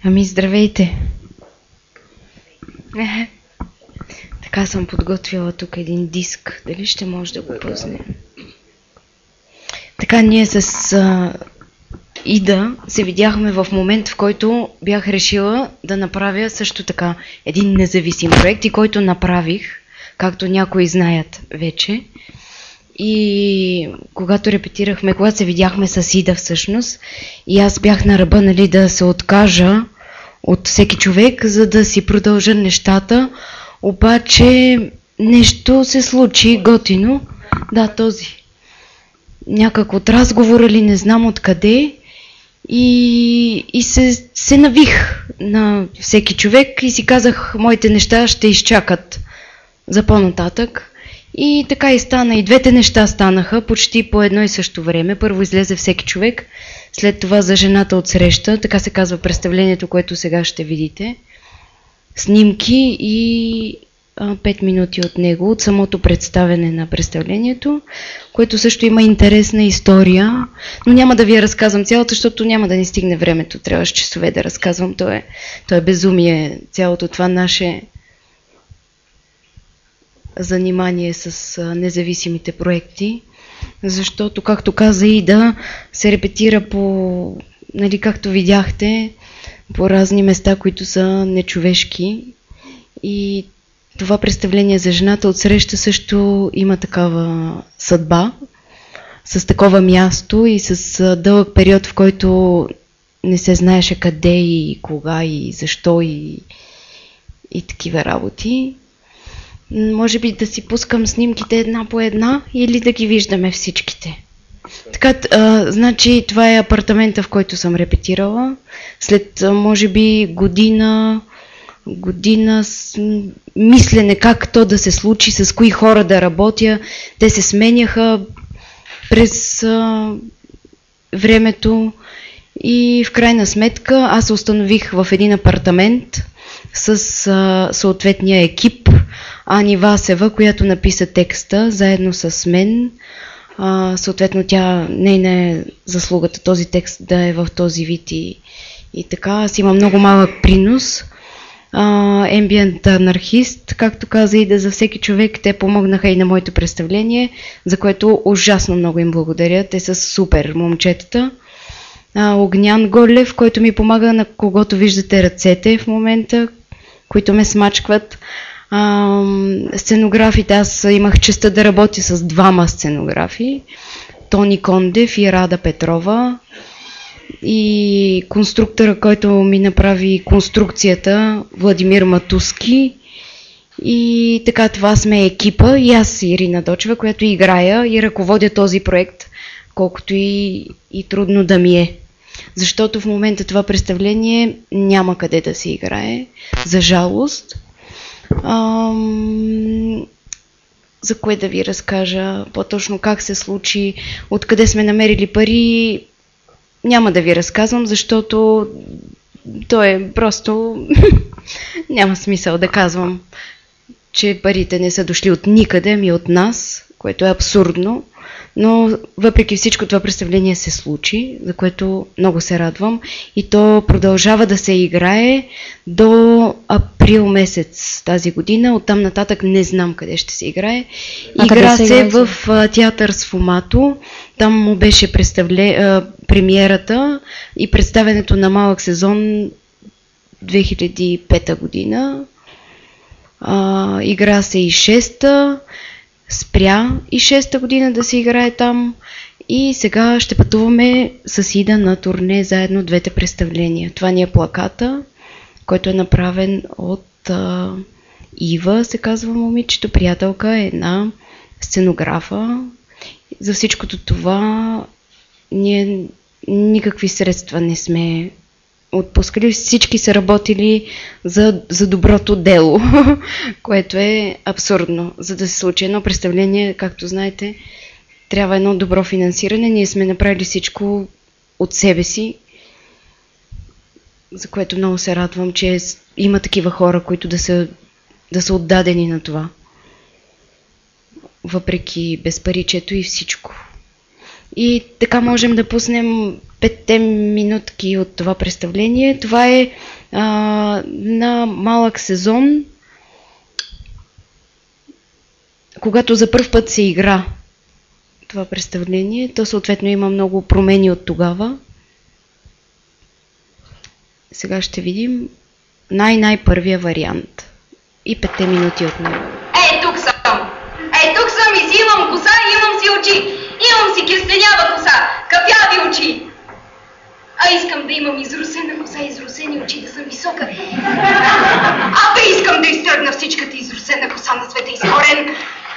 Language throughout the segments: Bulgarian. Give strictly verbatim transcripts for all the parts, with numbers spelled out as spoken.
Ами, здравейте! Е, така съм подготвила тук един диск. Дали ще може да го пуснем? Така, ние с а, Ида се видяхме в момент, в който бях решила да направя също така един независим проект, и който направих, както някои знаят вече. И когато репетирахме, когато се видяхме с Ида всъщност, и аз бях на ръба, нали, да се откажа от всеки човек, за да си продължа нещата, обаче нещо се случи готино. Да, този. Някак от разговора ли, не знам откъде, и, и се, се навих на всеки човек и си казах, моите неща ще изчакат за по-нататък. И така и стана. И двете неща станаха почти по едно и също време. Първо излезе всеки човек, след това за жената от среща, така се казва представлението, което сега ще видите. Снимки и а, пет минути от него, от самото представяне на представлението, което също има интересна история, но няма да ви я разказвам цялата, защото няма да ни стигне времето. Трябваше часове да разказвам. То е, то е безумие, цялото това наше занимание с а, независимите проекти, защото, както каза Ида, се репетира по, нали, както видяхте, по разни места, които са нечовешки, и това представление за жената от среща също има такава съдба, с такова място и с а, дълъг период, в който не се знаеше къде и кога и защо и, и такива работи. Може би да си пускам снимките една по една или да ги виждаме всичките. Така, а, значи това е апартамента, в който съм репетирала. След, а, може би, година, година с мислене как то да се случи, с кои хора да работя. Те се сменяха през а, времето и в крайна сметка аз се установих в един апартамент с а, съответния екип. Ани Васева, която написа текста заедно с мен. А, съответно, тя, нейна е заслугата този текст да е в този вид и, и така. Аз имам много малък принос. Ембиент анархист, както каза Ида, за всеки човек. Те помогнаха и на моето представление, за което ужасно много им благодаря. Те са супер момчетата. А, Огнян Голев, който ми помага, на когото виждате ръцете в момента, които ме смачкват. Uh, сценографите, аз имах честта да работя с двама сценографи, Тони Кондев и Рада Петрова, и конструктора, който ми направи конструкцията, Владимир Матуски. И така, това сме екипа, и аз Ирина Дочева, която играя и ръководя този проект, колкото и, и трудно да ми е. Защото в момента това представление няма къде да се играе, за жалост. Ам, за кое да ви разкажа по-точно как се случи, откъде сме намерили пари, няма да ви разказвам, защото то е просто няма смисъл да казвам, че парите не са дошли от никъде, ами от нас, което е абсурдно. Но въпреки всичко това представление се случи, за което много се радвам, и то продължава да се играе до април месец тази година. Оттам нататък не знам къде ще се играе. А игра се, се в а, театър Сфумато. Там му беше представле, а, премиерата и представенето на малък сезон две хиляди и пета година. А, игра се и шеста. Спря и шеста година да се играе там, и сега ще пътуваме с Ида на турне заедно двете представления. Това ни е плаката, който е направен от а, Ива, се казва момичето, приятелка, е една сценографа. За всичкото това ние никакви средства не сме отпускали, всички са работили за, за доброто дело, което е абсурдно. За да се случи едно представление, както знаете, трябва едно добро финансиране. Ние сме направили всичко от себе си, за което много се радвам, че има такива хора, които да са, да са отдадени на това. Въпреки безпаричието и всичко. И така можем да пуснем петте минутки от това представление. Това е а, на малък сезон, когато за първ път се игра това представление, то съответно има много промени от тогава. Сега ще видим най-най-първия вариант и петте минути от него. Ей, тук съм! Ей, тук съм и си имам коса, и имам си очи! Имам си кестенява коса, кафяви очи! А искам да имам изрусена коса, изрусени очи, да съм висока. А бе искам да изтръгна всичката изрусена коса на света из корен.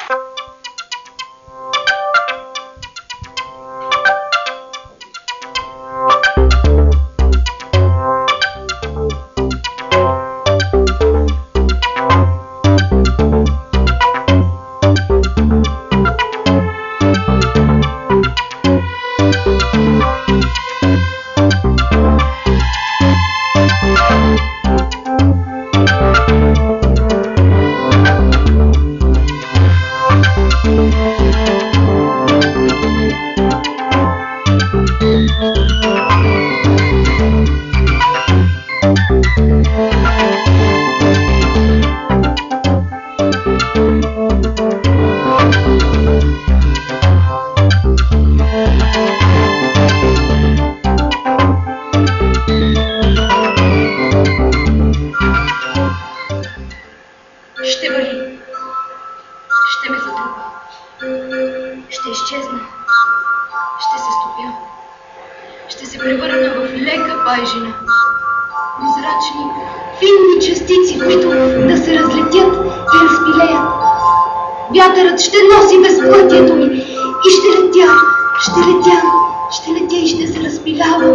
Ще вали. Ще ме затрупа. Ще изчезна. Ще се стопя. Ще се превърна в лека байжина. Прозрачни, финни частици, които да се разлетят и разпилеят. Вятърът ще носи безплътието ми и ще летя, ще летя, ще летя и ще се разпилявам.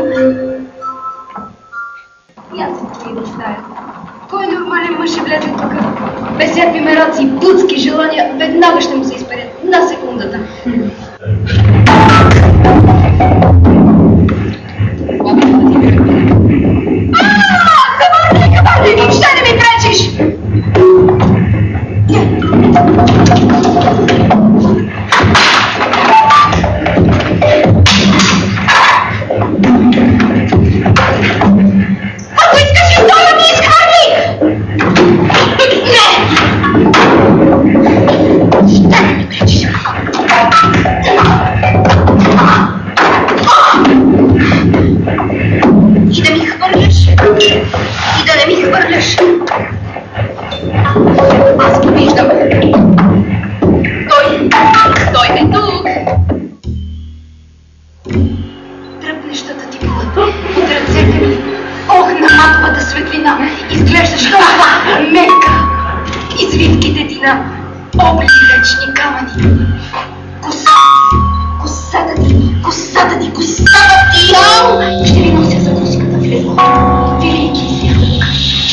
И аз се твои да стая. Кой нормален мъж ще влезе тук? Без всякакви мераци и плътски желания, веднага ще му се изперят на секундата. Ааа! Кабарник, кабарник! Въобще не ми пречиш! Ако искаш и той да ми изхвърли! Не! Ще не ми пречиш! И да ми хвърляш, и да не ми хвърляш. Аз го виждам. Той, той е тук. Тръпнещата ти кола от ръцете ми. Ох, на матовата светлина изглеждаш толкова мека. Извивките ти на обли речни камъни. Косата ти, косата ти, косата ти, косата ти, ау! Ще ви нося закуската в легло. Велики зяблък.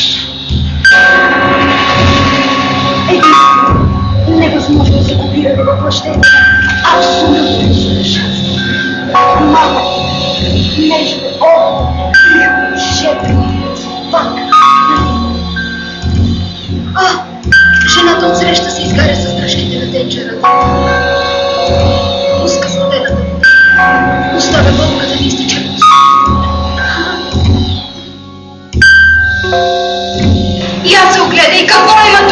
Единствено, невъзможно да се копира въплъщение. Абсолютно съвършенство. Малко, нежно, о, жедрено, пак, а, жената отсреща се изгаря с дръжките на тенджерата. Пуска студената вода. Оставя бълка да ви изтича носа. И аз се огледай, какво има